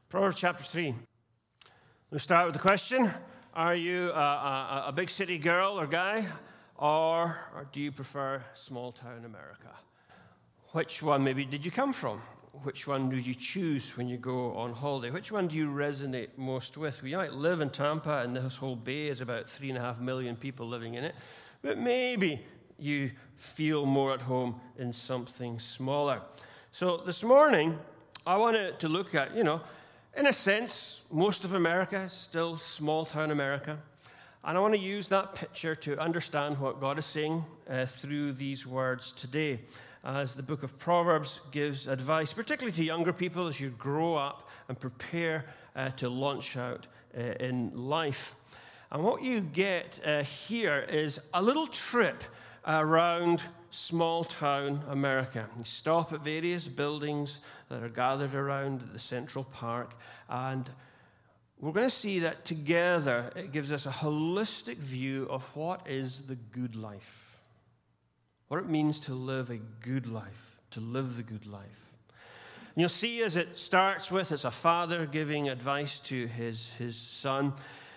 Proverbs chapter 3. We'll start with the question. Are you a big city girl or guy, or do you prefer small town America? Which one maybe did you come from? Which one do you choose when you go on holiday? Which one do you resonate most with? We might live in Tampa, and this whole bay is about 3.5 million people living in it, but maybe you feel more at home in something smaller. So this morning, I wanted to look at, in a sense, most of America is still small-town America. And I want to use that picture to understand what God is saying through these words today, as the book of Proverbs gives advice, particularly to younger people as you grow up and prepare to launch out in life. And what you get here is a little trip around small-town America. You stop at various buildings that are gathered around the Central Park, and we're going to see that together it gives us a holistic view of what is the good life, what it means to live a good life, to live the good life. And you'll see as it starts with, it's a father giving advice to his son.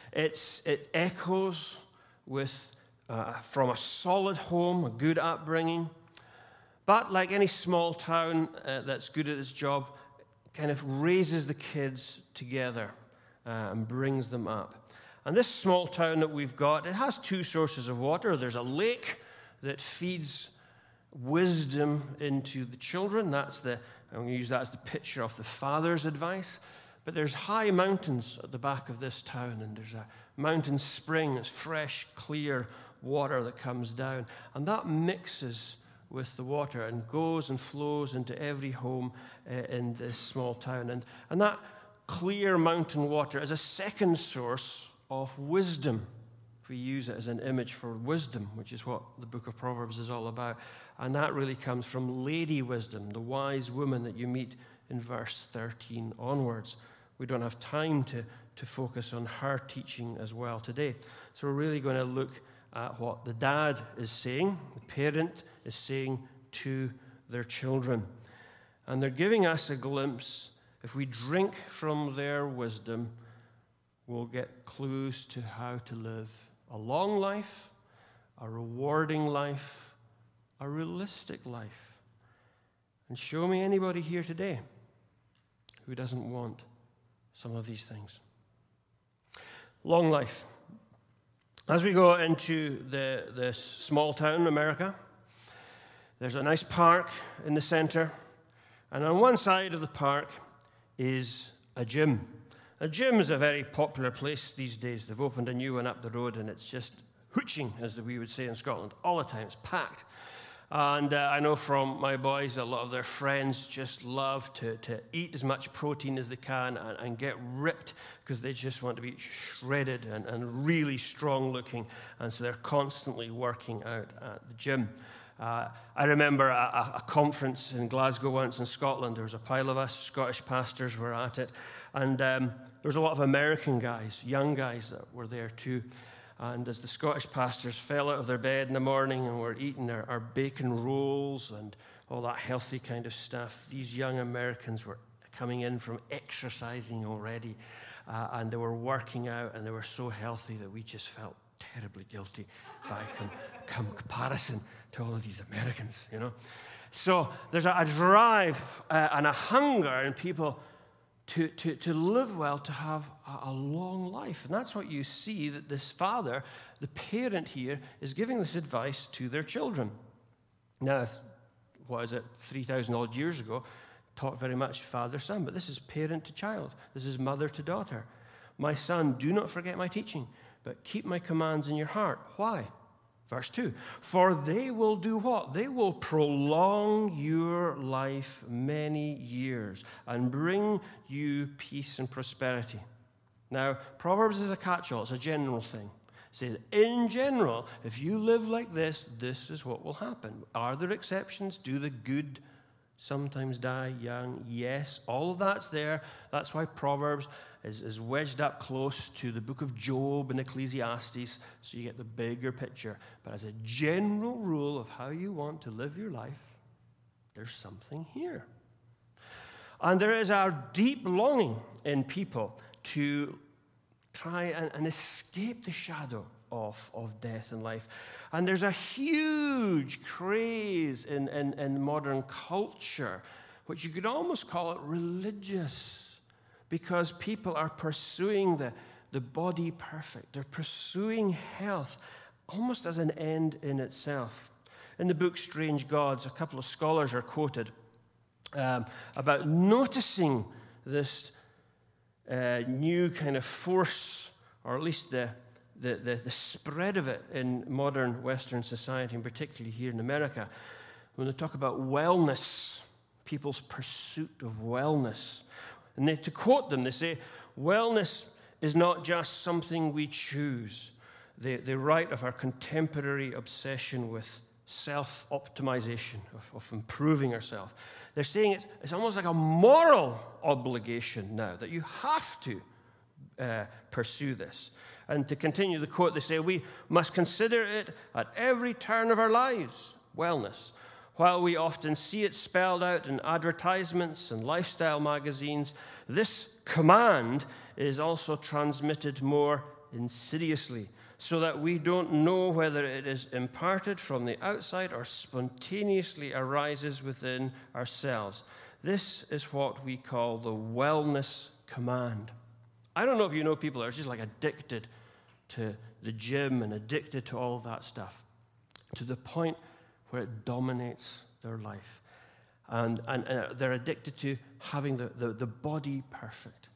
It echoes with from a solid home, a good upbringing. But like any small town that's good at its job, kind of raises the kids together and brings them up. And this small town that we've got, it has two sources of water. There's a lake that feeds wisdom into the children. I'm going to use that as the picture of the father's advice. But there's high mountains at the back of this town, and there's a mountain spring. It's fresh, clear water that comes down, and that mixes with the water and goes and flows into every home in this small town. And that clear mountain water is a second source of wisdom, if we use it as an image for wisdom, which is what the book of Proverbs is all about. And that really comes from Lady Wisdom, the wise woman that you meet in verse 13 onwards. We don't have time to focus on her teaching as well today. So we're really going to look at what the dad is saying, the parent is saying to their children. And they're giving us a glimpse. If we drink from their wisdom, we'll get clues to how to live a long life, a rewarding life, a realistic life. And show me anybody here today who doesn't want some of these things. Long life. As we go into this small town, America, there's a nice park in the center, and on one side of the park is a gym. A gym is a very popular place these days. They've opened a new one up the road, and it's just hooching, as we would say in Scotland, all the time. It's packed. And I know from my boys, a lot of their friends just love to eat as much protein as they can and get ripped because they just want to be shredded and really strong looking. And so they're constantly working out at the gym. I remember a conference in Glasgow once in Scotland. There was a pile of us, Scottish pastors were at it. And there was a lot of American guys, young guys that were there too. And as the Scottish pastors fell out of their bed in the morning and were eating our bacon rolls and all that healthy kind of stuff, these young Americans were coming in from exercising already, and they were working out, and they were so healthy that we just felt terribly guilty by comparison to all of these Americans, So there's a drive and a hunger in people to live well, to have a long life. And that's what you see, that this father, the parent here, is giving this advice to their children. Now, 3,000 odd years ago, taught very much father-son, but this is parent to child. This is mother to daughter. My son, do not forget my teaching, but keep my commands in your heart. Why? Verse 2, for they will do what? They will prolong your life many years and bring you peace and prosperity. Now, Proverbs is a catch-all. It's a general thing. It says, in general, if you live like this, this is what will happen. Are there exceptions? Do the good sometimes die young? Yes, all of that's there. That's why Proverbs is wedged up close to the book of Job and Ecclesiastes, so you get the bigger picture. But as a general rule of how you want to live your life, there's something here. And there is our deep longing in people to try and escape the shadow of death in life. And there's a huge craze in modern culture, which you could almost call it religious, because people are pursuing the body perfect. They're pursuing health almost as an end in itself. In the book Strange Gods, a couple of scholars are quoted about noticing this new kind of force, or at least the spread of it in modern Western society, and particularly here in America. When they talk about wellness, people's pursuit of wellness. And to quote them, they say, wellness is not just something we choose. They write of our contemporary obsession with self-optimization, of improving ourselves. They're saying it's almost like a moral obligation now, that you have to pursue this. And to continue the quote, they say, we must consider it at every turn of our lives, wellness. While we often see it spelled out in advertisements and lifestyle magazines, this command is also transmitted more insidiously, so that we don't know whether it is imparted from the outside or spontaneously arises within ourselves. This is what we call the wellness command. I don't know if you know people that are just like addicted to the gym and addicted to all of that stuff, to the point where it dominates their life. And they're addicted to having the body perfect.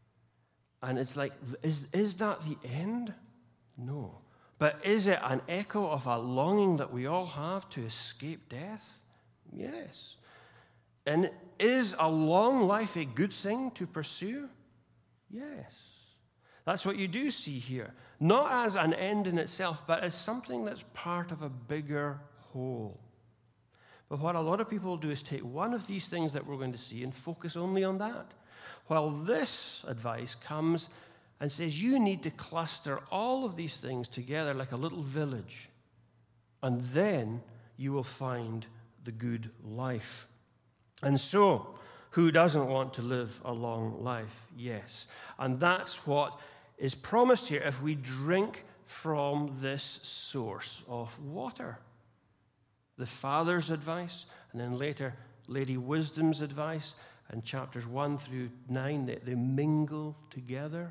And it's like, is that the end? No. But is it an echo of a longing that we all have to escape death? Yes. And is a long life a good thing to pursue? Yes. That's what you do see here. Not as an end in itself, but as something that's part of a bigger whole. But what a lot of people do is take one of these things that we're going to see and focus only on that. While this advice comes and says you need to cluster all of these things together like a little village, and then you will find the good life. And so, who doesn't want to live a long life? Yes. And that's what is promised here if we drink from this source of water. The Father's advice, and then later Lady Wisdom's advice, and chapters 1 through 9, they mingle together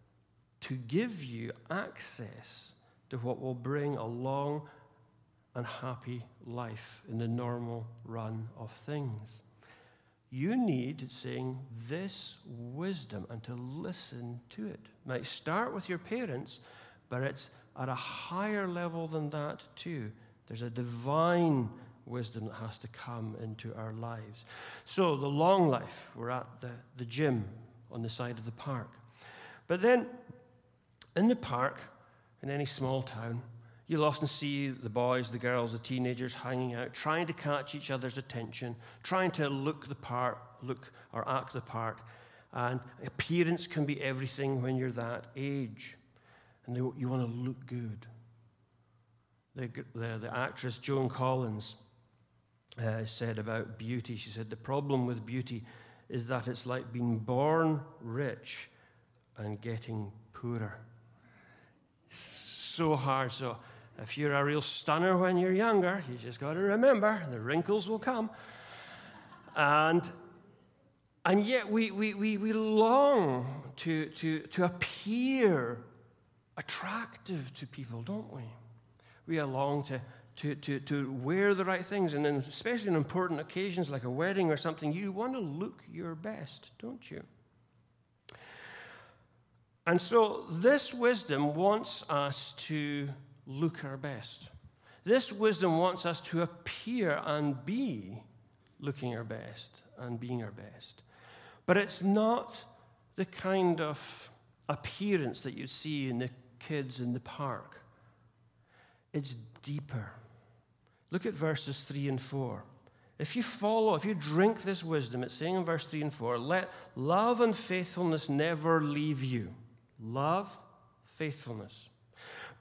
to give you access to what will bring a long and happy life in the normal run of things. You need, it's saying, this wisdom and to listen to it. It might start with your parents, but it's at a higher level than that too. There's a divine wisdom that has to come into our lives. So the long life, we're at the gym on the side of the park. But then in the park, in any small town, you'll often see the boys, the girls, the teenagers hanging out, trying to catch each other's attention, trying to look or act the part. And appearance can be everything when you're that age. And you want to look good. The actress Joan Collins said about beauty, she said, the problem with beauty is that it's like being born rich and getting poorer. So hard. So if you're a real stunner when you're younger, you just got to remember the wrinkles will come. And yet we long to appear attractive to people, don't we? We long to wear the right things, and then especially on important occasions like a wedding or something, you want to look your best, don't you? And so this wisdom wants us to look our best. This wisdom wants us to appear and be looking our best and being our best. But it's not the kind of appearance that you see in the kids in the park. It's deeper. Look at verses 3 and 4. If you drink this wisdom, it's saying in verse 3 and 4, let love and faithfulness never leave you. Love, faithfulness.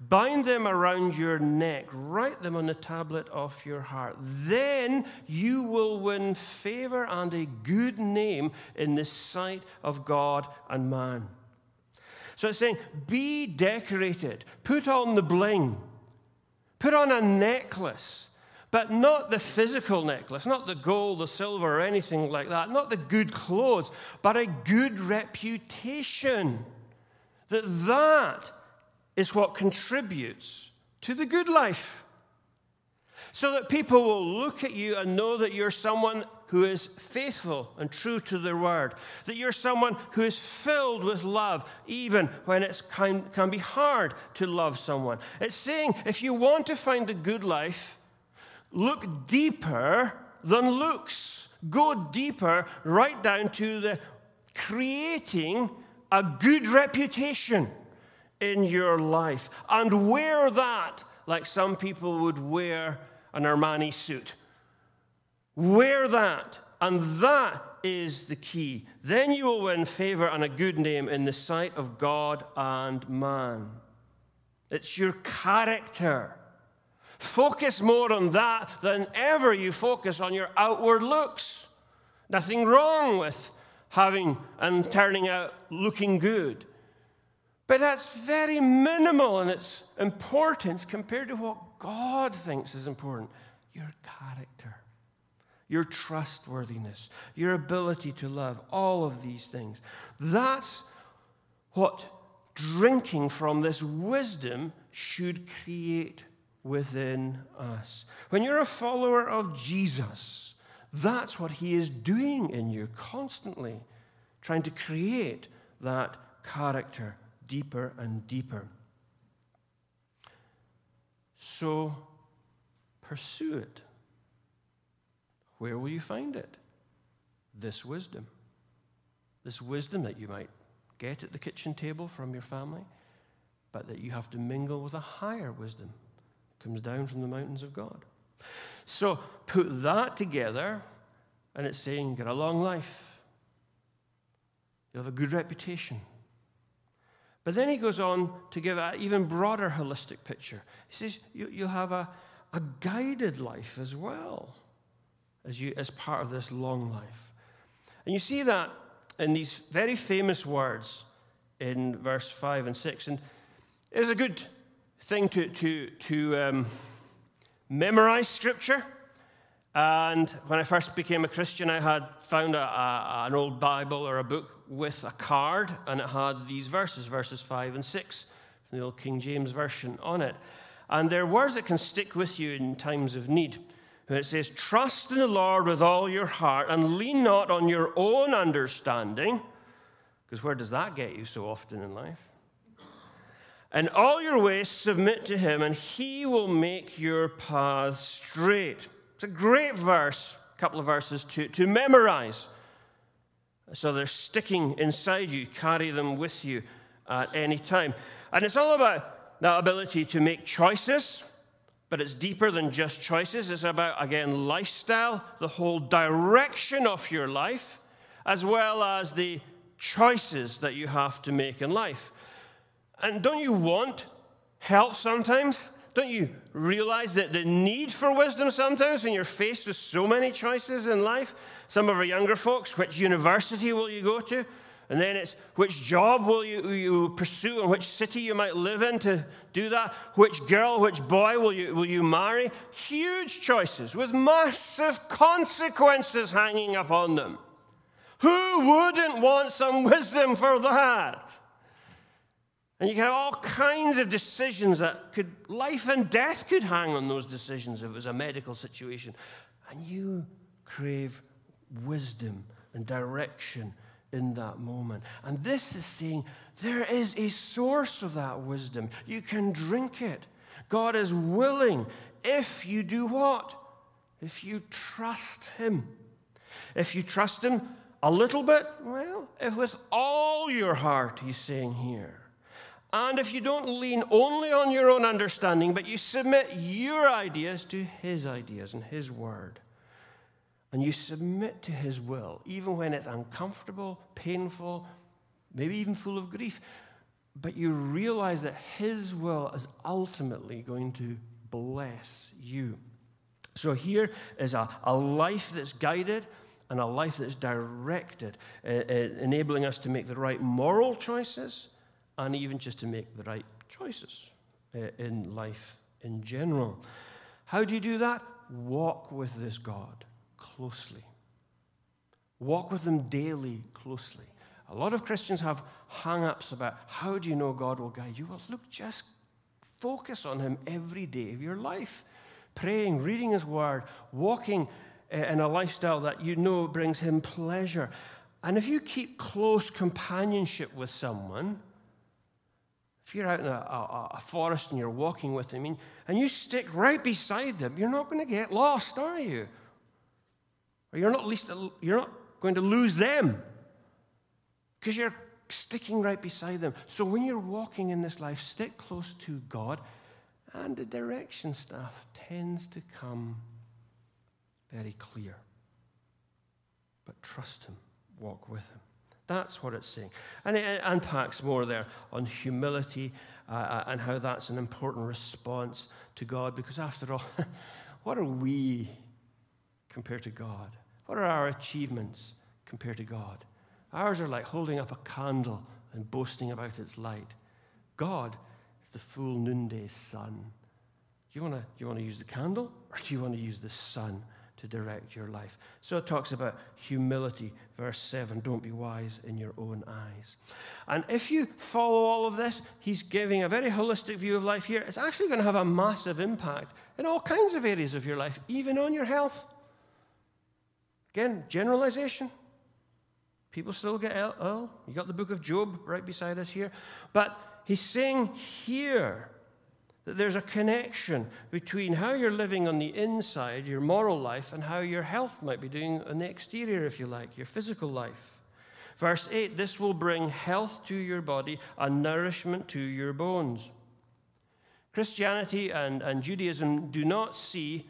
Bind them around your neck. Write them on the tablet of your heart. Then you will win favor and a good name in the sight of God and man. So it's saying, be decorated. Put on the bling. Put on a necklace. But not the physical necklace, not the gold, the silver, or anything like that. Not the good clothes, but a good reputation. That is what contributes to the good life. So that people will look at you and know that you're someone who is faithful and true to their word. That you're someone who is filled with love, even when it can be hard to love someone. It's saying, if you want to find a good life, look deeper than looks. Go deeper, right down to the creating a good reputation in your life. And wear that like some people would wear an Armani suit. Wear that, and that is the key. Then you will win favor and a good name in the sight of God and man. It's your character. Focus more on that than ever you focus on your outward looks. Nothing wrong with having and turning out looking good. But that's very minimal in its importance compared to what God thinks is important. Your character, your trustworthiness, your ability to love, all of these things. That's what drinking from this wisdom should create within us. When you're a follower of Jesus, that's what he is doing in you constantly, trying to create that character deeper and deeper. So pursue it. Where will you find it? This wisdom. This wisdom that you might get at the kitchen table from your family, but that you have to mingle with a higher wisdom that comes down from the mountains of God. So put that together, and it's saying you get a long life. You'll have a good reputation. But then he goes on to give an even broader holistic picture. He says you'll have a guided life as well as part of this long life. And you see that in these very famous words in verse 5 and 6. And it's a good thing to memorize Scripture. And when I first became a Christian, I had found an old Bible or a book with a card, and it had these verses 5 and 6, from the old King James Version on it. And they're words that can stick with you in times of need. And it says, trust in the Lord with all your heart and lean not on your own understanding, because where does that get you so often in life? In all your ways submit to him, and he will make your paths straight. It's a great verse, a couple of verses to memorize. So they're sticking inside you, carry them with you at any time. And it's all about that ability to make choices, but it's deeper than just choices. It's about, again, lifestyle, the whole direction of your life, as well as the choices that you have to make in life. And don't you want help sometimes? Don't you realize that the need for wisdom sometimes when you're faced with so many choices in life? Some of our younger folks, which university will you go to? And then it's which job will you pursue and which city you might live in to do that? Which girl, which boy will you marry? Huge choices with massive consequences hanging upon them. Who wouldn't want some wisdom for that? And you can have all kinds of decisions that life and death could hang on those decisions if it was a medical situation. And you crave wisdom and direction in that moment. And this is saying there is a source of that wisdom. You can drink it. God is willing if you do what? If you trust him. If you trust him a little bit, well, if with all your heart, he's saying here. And if you don't lean only on your own understanding, but you submit your ideas to his ideas and his word, and you submit to his will, even when it's uncomfortable, painful, maybe even full of grief, but you realize that his will is ultimately going to bless you. So here is a life that's guided and a life that's directed, enabling us to make the right moral choices and even just to make the right choices in life in general. How do you do that? Walk with this God closely. Walk with him daily closely. A lot of Christians have hang-ups about how do you know God will guide you? Well, look, just focus on him every day of your life. Praying, reading his word, walking in a lifestyle that you know brings him pleasure. And if you keep close companionship with someone, if you're out in a forest and you're walking with them and you stick right beside them, you're not going to get lost, are you? Or you're not going to lose them because you're sticking right beside them. So when you're walking in this life, stick close to God, and the direction stuff tends to come very clear. But trust him, walk with him. That's what it's saying. And it unpacks more there on humility and how that's an important response to God, because after all, what are we compared to God? What are our achievements compared to God? Ours are like holding up a candle and boasting about its light. God is the full noonday sun. Do you want to use the candle, or do you want to use the sun to direct your life? So it talks about humility, verse 7, don't be wise in your own eyes. And if you follow all of this, he's giving a very holistic view of life here. It's actually going to have a massive impact in all kinds of areas of your life, even on your health. Again, generalization. People still get ill. You got the book of Job right beside us here. But he's saying here that there's a connection between how you're living on the inside, your moral life, and how your health might be doing on the exterior, if you like, your physical life. Verse 8, this will bring health to your body and nourishment to your bones. Christianity and Judaism do not see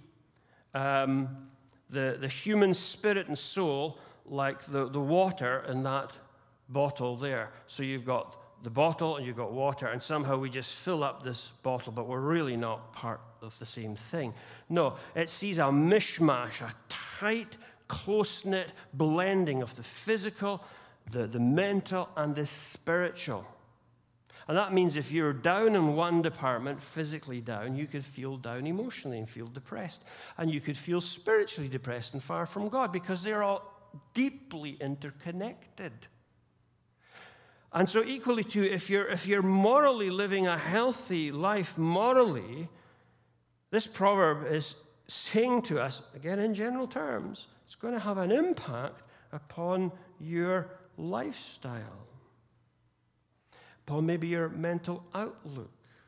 the human spirit and soul like the water in that bottle there. So you've got the bottle and you've got water, and somehow we just fill up this bottle, but we're really not part of the same thing. No, it sees a mishmash, a tight, close-knit blending of the physical, the mental, and the spiritual. And that means if you're down in one department, physically down, you could feel down emotionally and feel depressed. And you could feel spiritually depressed and far from God, because they're all deeply interconnected. And so equally too, if you're morally living a healthy life morally, this proverb is saying to us, again in general terms, it's going to have an impact upon your lifestyle, upon maybe your mental outlook.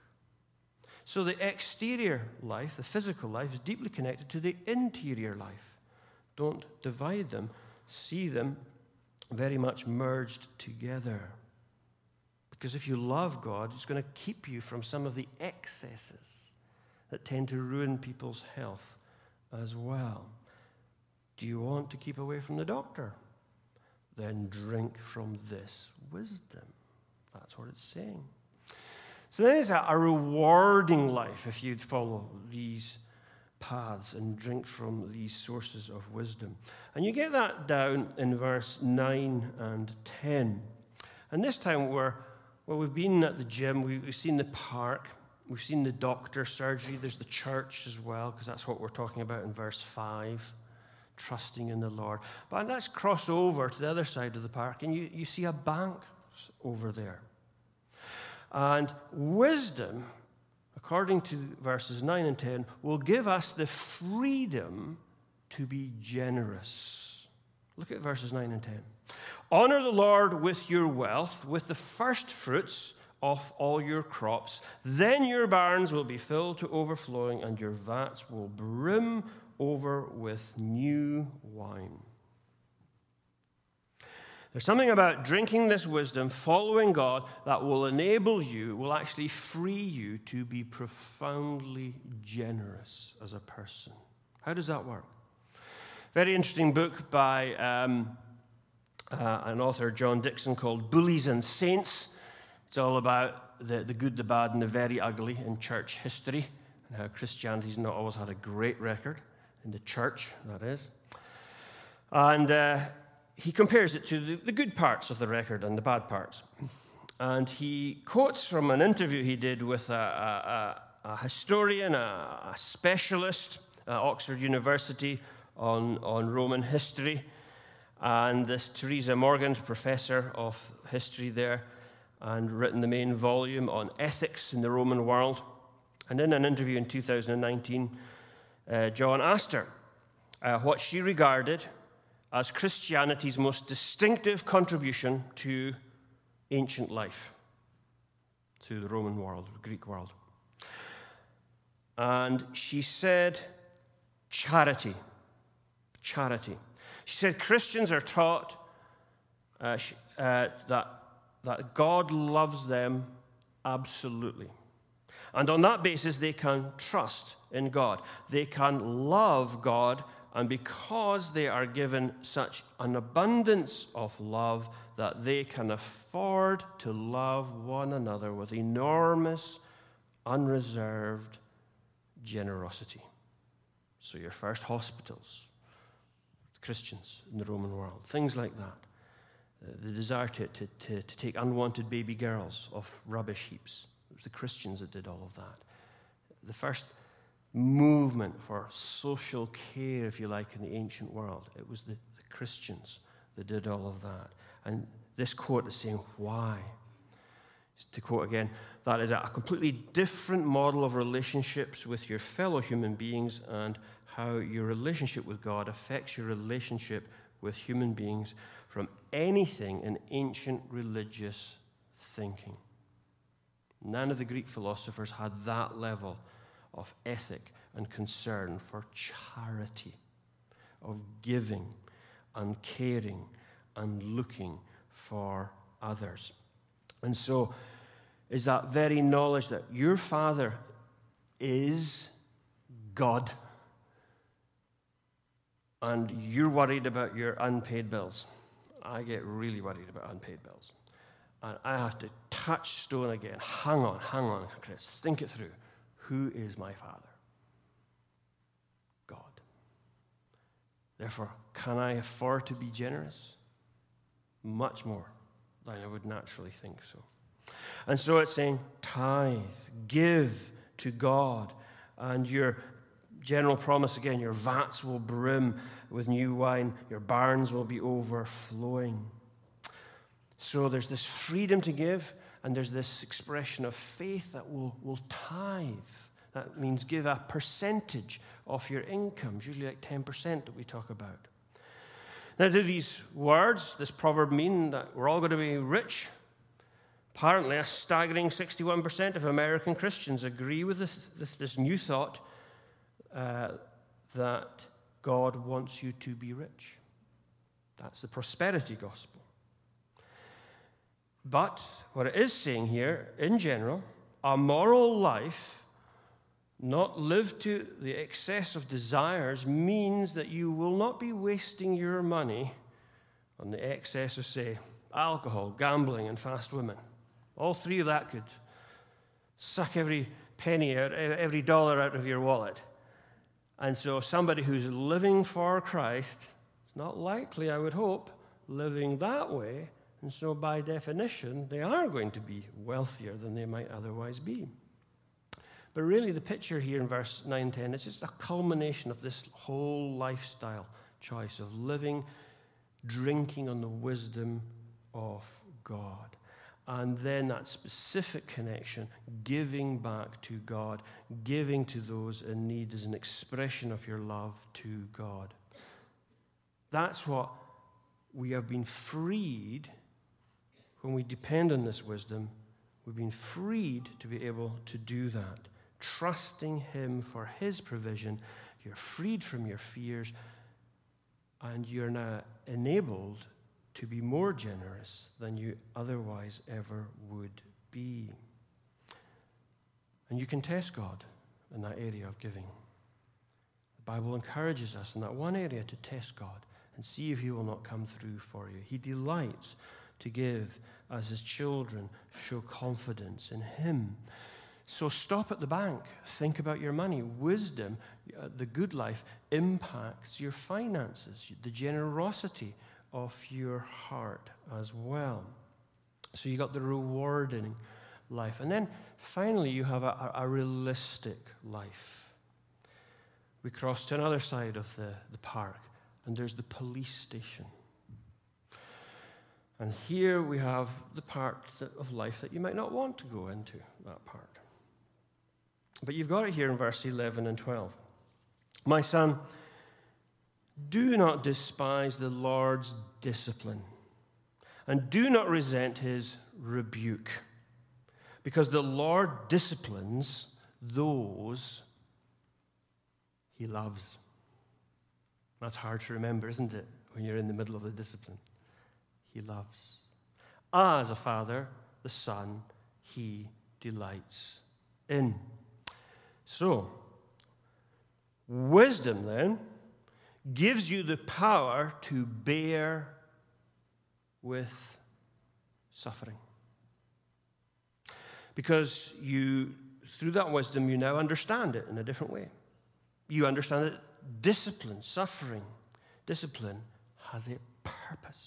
So the exterior life, the physical life, is deeply connected to the interior life. Don't divide them. See them very much merged together. Because if you love God, it's going to keep you from some of the excesses that tend to ruin people's health as well. Do you want to keep away from the doctor? Then drink from this wisdom. That's what it's saying. So then it's a rewarding life if you'd follow these paths and drink from these sources of wisdom. And you get that down in verse 9 and 10. And this time we've been at the gym, we've seen the park, we've seen the doctor surgery, there's the church as well, because that's what we're talking about in verse 5, trusting in the Lord. But let's cross over to the other side of the park, and you see a bank over there. And wisdom, according to verses 9 and 10, will give us the freedom to be generous. Look at verses 9 and 10. Honor the Lord with your wealth, with the first fruits of all your crops. Then your barns will be filled to overflowing, and your vats will brim over with new wine. There's something about drinking this wisdom, following God, that will enable you, will actually free you to be profoundly generous as a person. How does that work? Very interesting book by an author, John Dickson, called Bullies and Saints. It's all about the good, the bad, and the very ugly in church history, and how Christianity's not always had a great record in the church, that is. And he compares it to the good parts of the record and the bad parts. And he quotes from an interview he did with a historian, a specialist at Oxford University on Roman history. And this Teresa Morgan, professor of history there, and written the main volume on ethics in the Roman world. And in an interview in 2019, John asked her what she regarded as Christianity's most distinctive contribution to ancient life, to the Roman world, the Greek world. And she said, charity. Charity. She said Christians are taught that God loves them absolutely. And on that basis, they can trust in God. They can love God, and because they are given such an abundance of love, that they can afford to love one another with enormous, unreserved generosity. So your first hospitals, Christians in the Roman world, things like that. The desire to take unwanted baby girls off rubbish heaps. It was the Christians that did all of that. The first movement for social care, if you like, in the ancient world, it was the Christians that did all of that. And this quote is saying why. To quote again, that is a completely different model of relationships with your fellow human beings, and how your relationship with God affects your relationship with human beings from anything in ancient religious thinking. None of the Greek philosophers had that level of ethic and concern for charity, of giving and caring and looking for others. And so is that very knowledge that your Father is God, and you're worried about your unpaid bills. I get really worried about unpaid bills. And I have to touch stone again. Hang on, Chris. Think it through. Who is my Father? God. Therefore, can I afford to be generous? Much more than I would naturally think so. And so it's saying, tithe, give to God, and your general promise again, your vats will brim with new wine, your barns will be overflowing. So there's this freedom to give, and there's this expression of faith that will tithe. That means give a percentage of your income, usually like 10% that we talk about. Now, do these words, this proverb, mean that we're all going to be rich? Apparently, a staggering 61% of American Christians agree with this new thought that God wants you to be rich. That's the prosperity gospel. But what it is saying here, in general, a moral life not lived to the excess of desires means that you will not be wasting your money on the excess of, say, alcohol, gambling, and fast women. All three of that could suck every penny out, every dollar out of your wallet. And so somebody who's living for Christ is not likely, I would hope, living that way. And so by definition, they are going to be wealthier than they might otherwise be. But really the picture here in verse 9-10 is just a culmination of this whole lifestyle choice of living, drinking on the wisdom of God. And then that specific connection, giving back to God, giving to those in need as an expression of your love to God. That's what we have been freed when we depend on this wisdom. We've been freed to be able to do that. Trusting Him for His provision, you're freed from your fears, and you're now enabled to be more generous than you otherwise ever would be. And you can test God in that area of giving. The Bible encourages us in that one area to test God and see if He will not come through for you. He delights to give as his children show confidence in him. So stop at the bank. Think about your money. Wisdom, the good life, impacts your finances, the generosity of your heart as well. So you got the rewarding life. And then finally, you have a realistic life. We cross to another side of the park, and there's the police station. And here we have the part of life that you might not want to go into, that part. But you've got it here in verse 11 and 12. My son, do not despise the Lord's discipline, and do not resent his rebuke, because the Lord disciplines those he loves. That's hard to remember, isn't it, when you're in the middle of the discipline? He loves. As a father, the son he delights in. So, wisdom then gives you the power to bear with suffering. Because through that wisdom, you now understand it in a different way. You understand that discipline has a purpose.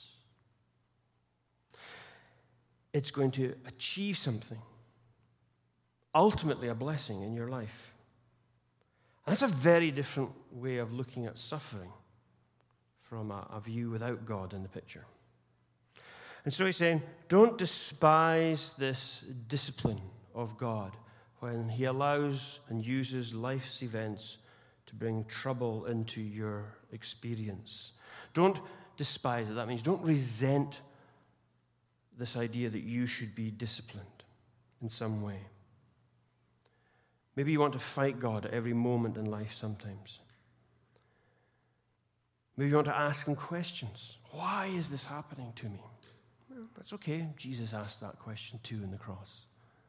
It's going to achieve something, ultimately a blessing in your life. And that's a very different way of looking at suffering from a view without God in the picture. And so he's saying, don't despise this discipline of God when he allows and uses life's events to bring trouble into your experience. Don't despise it. That means don't resent this idea that you should be disciplined in some way. Maybe you want to fight God at every moment in life sometimes. Maybe you want to ask him questions. Why is this happening to me? Well, that's okay. Jesus asked that question too on the cross.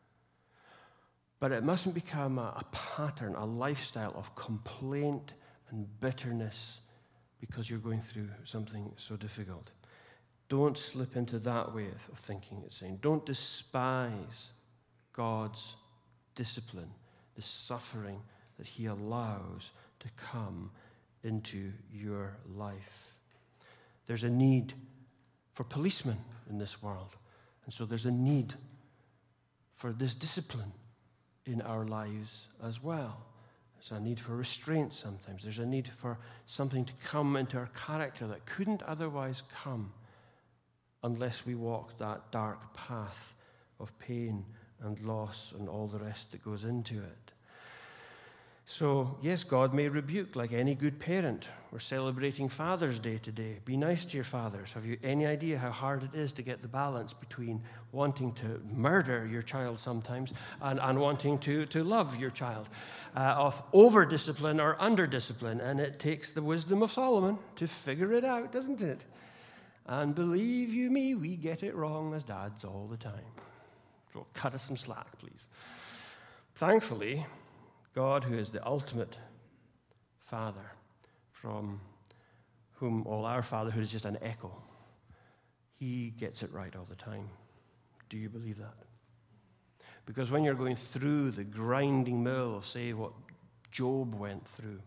But it mustn't become a pattern, a lifestyle of complaint and bitterness because you're going through something so difficult. Don't slip into that way of thinking. It's saying, don't despise God's discipline, the suffering that he allows to come into your life. There's a need for policemen in this world. And so there's a need for this discipline in our lives as well. There's a need for restraint sometimes. There's a need for something to come into our character that couldn't otherwise come unless we walk that dark path of pain and loss and all the rest that goes into it. So, yes, God may rebuke like any good parent. We're celebrating Father's Day today. Be nice to your fathers. Have you any idea how hard it is to get the balance between wanting to murder your child sometimes and wanting to love your child? Of over-discipline or under-discipline. And it takes the wisdom of Solomon to figure it out, doesn't it? And believe you me, we get it wrong as dads all the time. So cut us some slack, please. Thankfully, God, who is the ultimate Father, from whom all our fatherhood is just an echo, he gets it right all the time. Do you believe that? Because when you're going through the grinding mill of, say, what Job went through,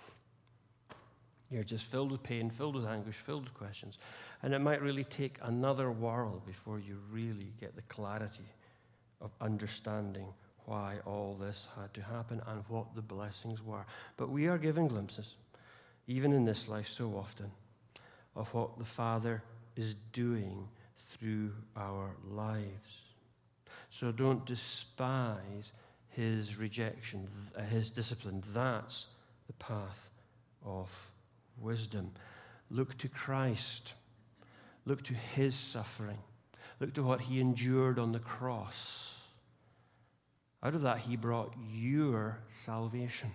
you're just filled with pain, filled with anguish, filled with questions. And it might really take another world before you really get the clarity of understanding why all this had to happen and what the blessings were. But we are given glimpses, even in this life so often, of what the Father is doing through our lives. So don't despise his rejection, his discipline. That's the path of wisdom. Look to Christ. Look to his suffering. Look to what he endured on the cross. Out of that, he brought your salvation.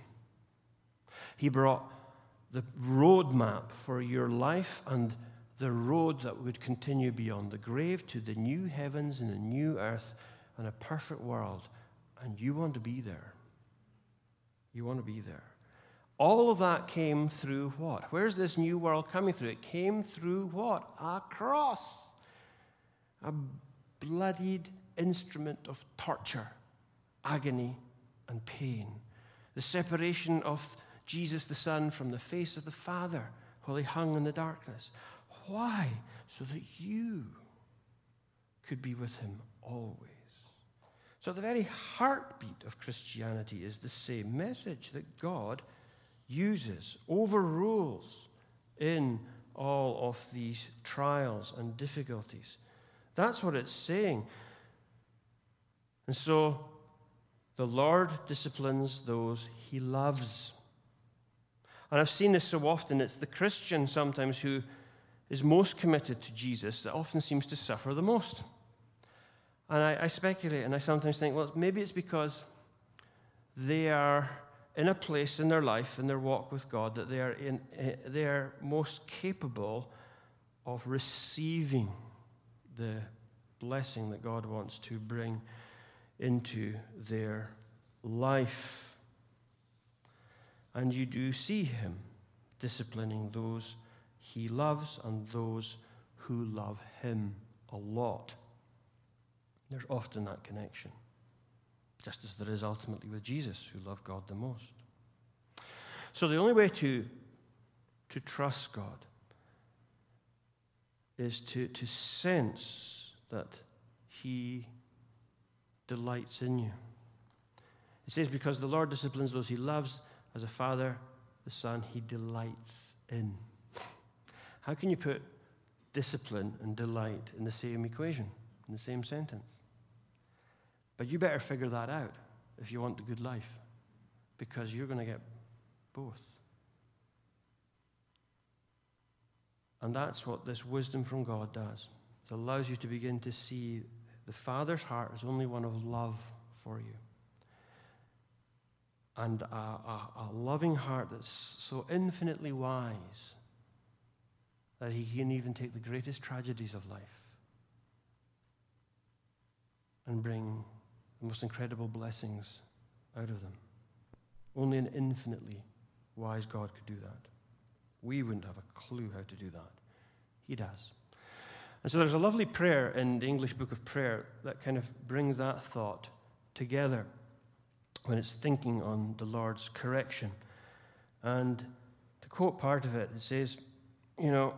He brought the roadmap for your life and the road that would continue beyond the grave to the new heavens and the new earth and a perfect world. And you want to be there. You want to be there. All of that came through what? Where's this new world coming through? It came through what? A cross. a bloodied instrument of torture, agony, and pain. The separation of Jesus the Son from the face of the Father while he hung in the darkness. Why? So that you could be with him always. So the very heartbeat of Christianity is the same message that God uses, overrules in all of these trials and difficulties. That's what it's saying. And so the Lord disciplines those he loves. And I've seen this so often. It's the Christian sometimes who is most committed to Jesus that often seems to suffer the most. And I speculate, and I sometimes think, well, maybe it's because they are in a place in their life, in their walk with God, that they are most capable of receiving the blessing that God wants to bring into their life. And you do see him disciplining those he loves and those who love him a lot. There's often that connection, just as there is ultimately with Jesus, who loved God the most. So the only way to trust God is to sense that he delights in you. It says, because the Lord disciplines those he loves, as a father, the son he delights in. How can you put discipline and delight in the same equation, in the same sentence? But you better figure that out if you want a good life, because you're going to get both. And that's what this wisdom from God does. It allows you to begin to see the Father's heart as only one of love for you. And a loving heart that's so infinitely wise that he can even take the greatest tragedies of life and bring the most incredible blessings out of them. Only an infinitely wise God could do that. We wouldn't have a clue how to do that. He does. And so there's a lovely prayer in the English Book of Prayer that kind of brings that thought together when it's thinking on the Lord's correction. And to quote part of it, it says, well,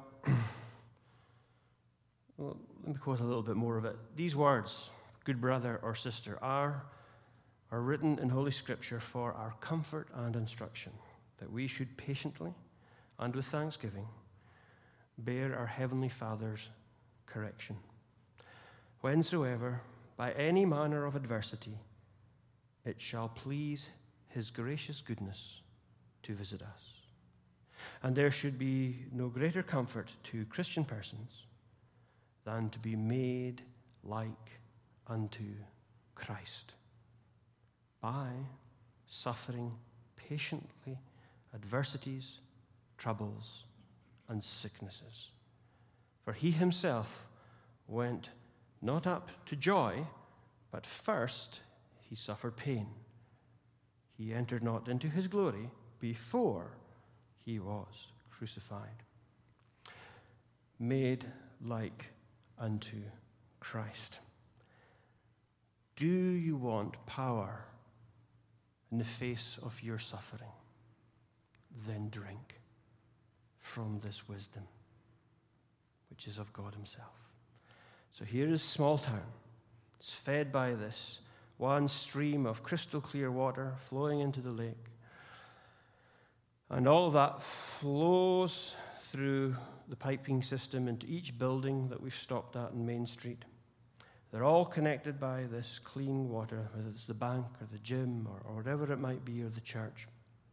let me quote a little bit more of it. These words, good brother or sister, are written in Holy Scripture for our comfort and instruction, that we should patiently and with thanksgiving bear our Heavenly Father's correction, whensoever by any manner of adversity it shall please his gracious goodness to visit us. And there should be no greater comfort to Christian persons than to be made like unto Christ by suffering patiently adversities, troubles, and sicknesses. For he himself went not up to joy, but first he suffered pain. He entered not into his glory before he was crucified. Made like unto Christ. Do you want power in the face of your suffering? Then drink from this wisdom, which is of God himself. So here is small town. It's fed by this one stream of crystal clear water flowing into the lake. And all of that flows through the piping system into each building that we've stopped at in Main Street. They're all connected by this clean water, whether it's the bank or the gym or whatever it might be, or the church.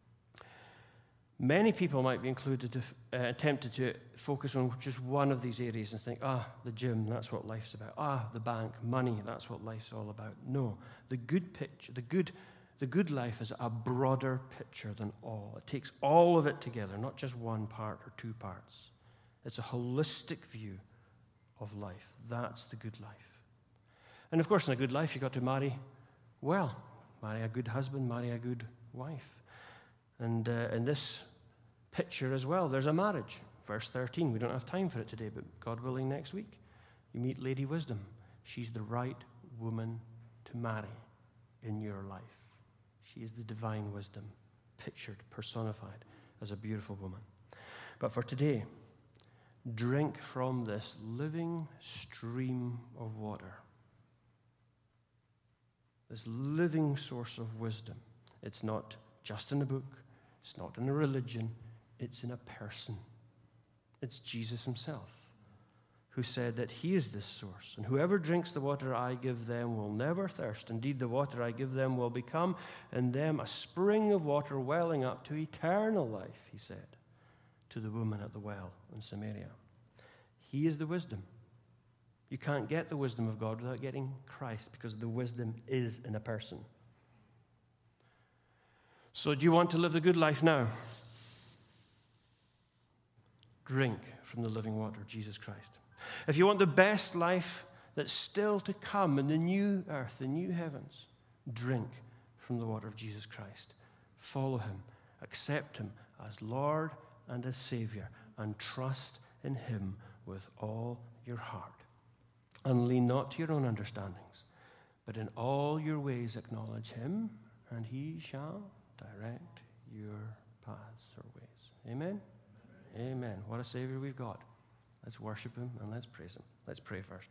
Many people might be tempted to focus on just one of these areas and think, the gym, that's what life's about. The bank, money, that's what life's all about. No, the good picture, the good life is a broader picture than all. It takes all of it together, not just one part or two parts. It's a holistic view of life. That's the good life. And of course, in a good life, you've got to marry well. Marry a good husband, marry a good wife. And in this picture as well, there's a marriage. Verse 13, we don't have time for it today, but God willing, next week, You meet Lady Wisdom. She's the right woman to marry in your life. She is the divine wisdom, pictured, personified as a beautiful woman. But for today, drink from this living stream of water, this living source of wisdom. It's not just in a book, it's not in a religion, it's in a person. It's Jesus himself, who said that he is this source. And whoever drinks the water I give them will never thirst. Indeed, the water I give them will become in them a spring of water welling up to eternal life, he said to the woman at the well in Samaria. He is the wisdom. You can't get the wisdom of God without getting Christ, because the wisdom is in a person. So do you want to live the good life now? Drink from the living water, Jesus Christ. If you want the best life that's still to come in the new earth, the new heavens, drink from the water of Jesus Christ. Follow him, accept him as Lord and as Savior, and trust in him with all your heart. And lean not to your own understandings, but in all your ways acknowledge him, and he shall direct your paths or ways. Amen? Amen. What a Savior we've got. Let's worship him and let's praise him. Let's pray first.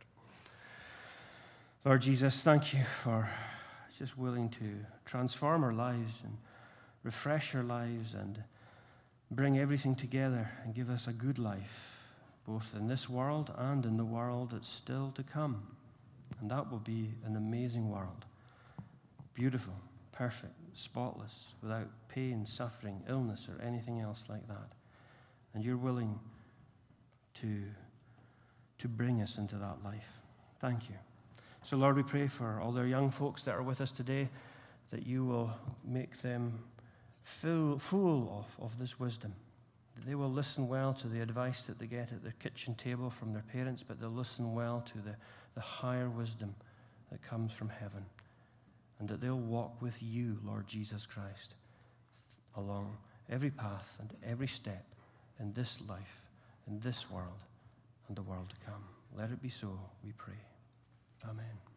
Lord Jesus, thank you for just willing to transform our lives and refresh our lives and bring everything together and give us a good life, both in this world and in the world that's still to come. And that will be an amazing world. Beautiful, perfect, spotless, without pain, suffering, illness, or anything else like that. And you're willing to bring us into that life. Thank you. So, Lord, we pray for all their young folks that are with us today, that you will make them full of this wisdom, that they will listen well to the advice that they get at their kitchen table from their parents, but they'll listen well to the higher wisdom that comes from heaven, and that they'll walk with you, Lord Jesus Christ, along every path and every step in this life, in this world, and the world to come. Let it be so, we pray. Amen.